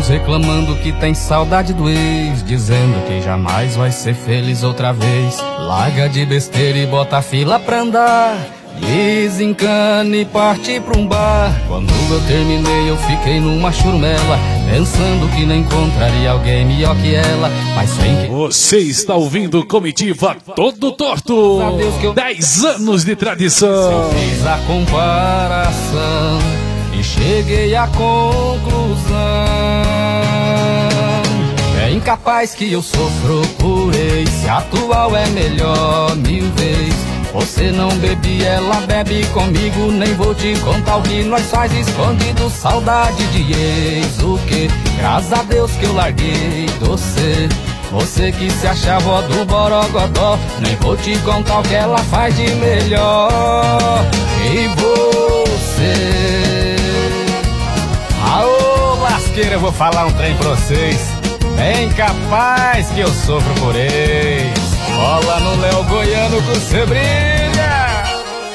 uns reclamando que tem saudade do ex, dizendo que jamais vai ser feliz outra vez. Larga de besteira e bota a fila pra andar, desencana e parte pra um bar. Quando eu terminei eu fiquei numa churumela, pensando que não encontraria alguém melhor que ela, mas sem que... Você está ouvindo Comitiva Todo Torto, 10 anos de tradição. Eu fiz a comparação e cheguei à conclusão: é incapaz que eu sofro por ex, se atual é melhor 1000 vezes. Você não bebe, ela bebe comigo, nem vou te contar o que nós faz escondido. Saudade de ex, o que? Graças a Deus que eu larguei você. Você que se achava ó do borogodó, nem vou te contar o que ela faz de melhor. E você... Aô, lasqueira, eu vou falar um trem pra vocês. Bem capaz que eu sofro por ex. Bola no Léo Goiano que você brilha.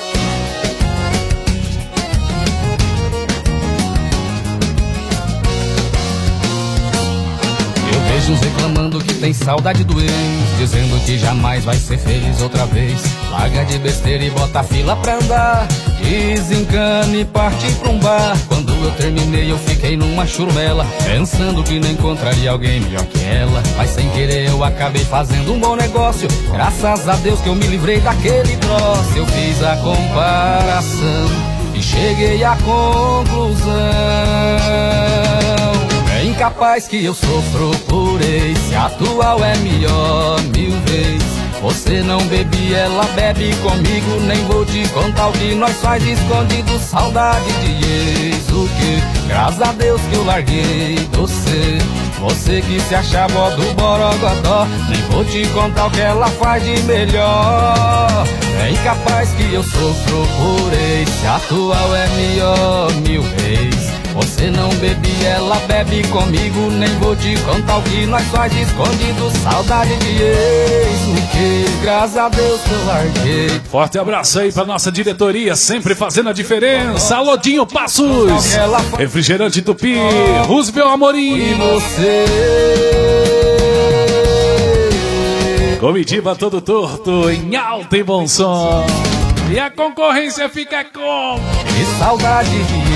Eu vejo uns reclamando que tem saudade do ex, dizendo que jamais vai ser feliz outra vez. Larga de besteira e bota a fila pra andar, desencana e parte pra um bar. Quando eu terminei eu fiquei numa churumela, pensando que não encontraria alguém melhor que ela, mas sem querer eu acabei fazendo um bom negócio. Graças a Deus que eu me livrei daquele troço. Eu fiz a comparação e cheguei à conclusão: é incapaz que eu sofro por ex, se atual é melhor 1000 vezes. Você não bebe, ela bebe comigo, nem vou te contar o que nós faz escondido. Saudade de ex, o que? Graças a Deus que eu larguei você. Você que se achava ó do borogodó, nem vou te contar o que ela faz de melhor. É incapaz que eu sofro por ex, se atual é melhor 1000 vezes. Você não bebe, ela bebe comigo, nem vou te contar o que nós faz escondido. Saudade de ex, o que? Graças a Deus que eu larguei. Forte abraço aí pra nossa diretoria, sempre fazendo a diferença. Alodinho Passos, Refrigerante Tupi, Roosevelt Amorim. E você? Comitiva Todo Torto, em alto e bom som. E a concorrência fica como? Que saudade de